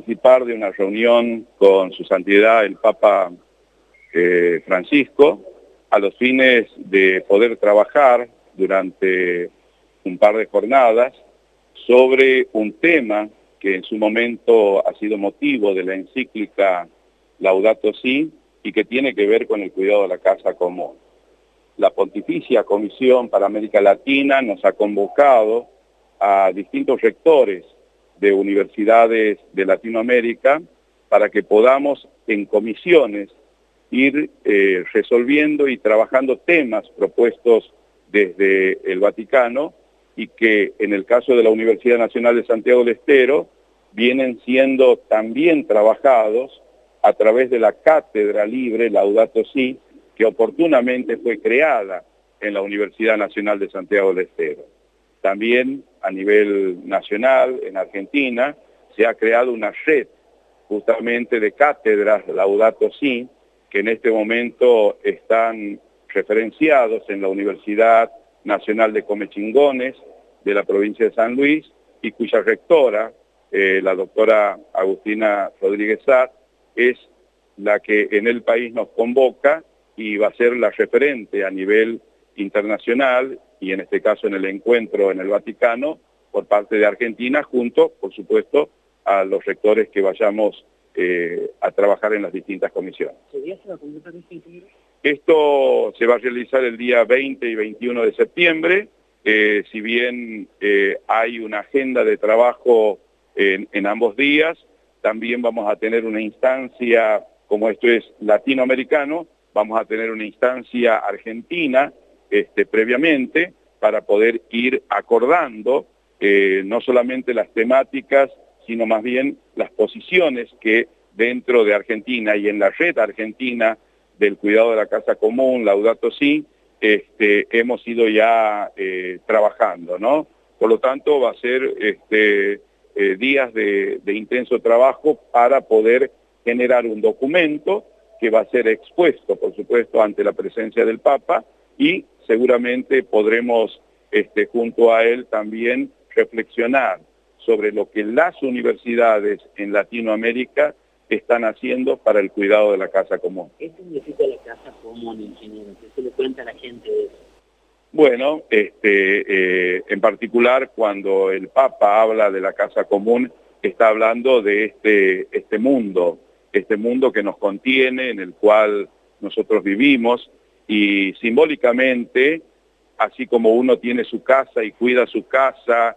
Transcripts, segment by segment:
participar de una reunión con su santidad el Papa Francisco, a los fines de poder trabajar durante un par de jornadas sobre un tema que en su momento ha sido motivo de la encíclica Laudato Si y que tiene que ver con el cuidado de la casa común. La Pontificia Comisión para América Latina nos ha convocado a distintos rectores de universidades de Latinoamérica para que podamos en comisiones ir resolviendo y trabajando temas propuestos desde el Vaticano y que en el caso de la Universidad Nacional de Santiago del Estero vienen siendo también trabajados a través de la Cátedra Libre Laudato Si, que oportunamente fue creada en la Universidad Nacional de Santiago del Estero. También a nivel nacional, en Argentina, se ha creado una red justamente de cátedras Laudato Si, que en este momento están referenciados en la Universidad Nacional de Comechingones de la provincia de San Luis y cuya rectora, la doctora Agustina Rodríguez Sat, es la que en el país nos convoca y va a ser la referente a nivel internacional y en este caso en el encuentro en el Vaticano por parte de Argentina, junto, por supuesto, a los rectores que vayamos a trabajar en las distintas comisiones. ¿Sería se va a convocar este encuentro? Esto se va a realizar el día 20 y 21 de septiembre, si bien hay una agenda de trabajo en ambos días, también vamos a tener una instancia, como esto es latinoamericano, vamos a tener una instancia argentina previamente para poder ir acordando no solamente las temáticas, sino más bien las posiciones que dentro de Argentina y en la red argentina del cuidado de la casa común, Laudato Si, hemos ido ya trabajando, ¿no? Por lo tanto, va a ser días de intenso trabajo para poder generar un documento que va a ser expuesto, por supuesto, ante la presencia del Papa y seguramente podremos, junto a él, también reflexionar sobre lo que las universidades en Latinoamérica están haciendo para el cuidado de la casa común. ¿Qué significa la casa común, ingeniero? ¿Qué se le cuenta a la gente de eso? Bueno, en particular cuando el Papa habla de la casa común, está hablando de este mundo que nos contiene, en el cual nosotros vivimos, y simbólicamente, así como uno tiene su casa y cuida su casa,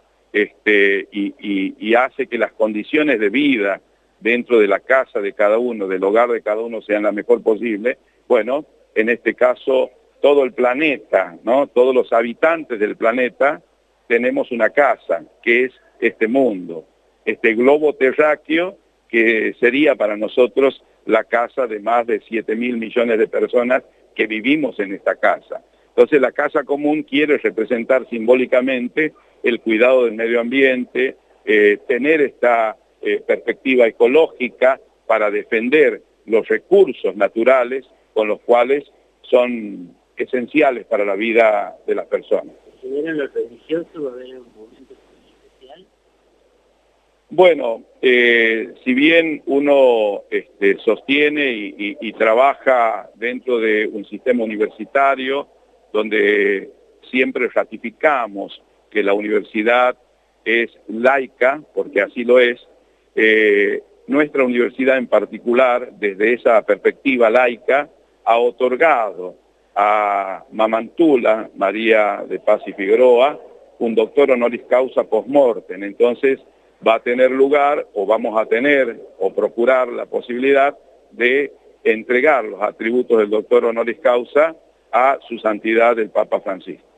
y hace que las condiciones de vida dentro de la casa de cada uno, del hogar de cada uno, sean la mejor posible, bueno, en este caso, todo el planeta, ¿no? Todos los habitantes del planeta tenemos una casa, que es este mundo, este globo terráqueo, que sería para nosotros la casa de más de 7.000 millones de personas que vivimos en esta casa. Entonces la casa común quiere representar simbólicamente el cuidado del medio ambiente, tener esta perspectiva ecológica para defender los recursos naturales con los cuales son esenciales para la vida de las personas. ¿En lo religioso va a haber un momento especial? Bueno, si bien uno sostiene y trabaja dentro de un sistema universitario donde siempre ratificamos que la universidad es laica, porque así lo es, nuestra universidad en particular, desde esa perspectiva laica, ha otorgado a Mamantula, María de Paz y Figueroa, un doctor honoris causa post-mortem. Entonces va a tener lugar, o vamos a tener, o procurar la posibilidad de entregar los atributos del doctor honoris causa a su santidad el Papa Francisco.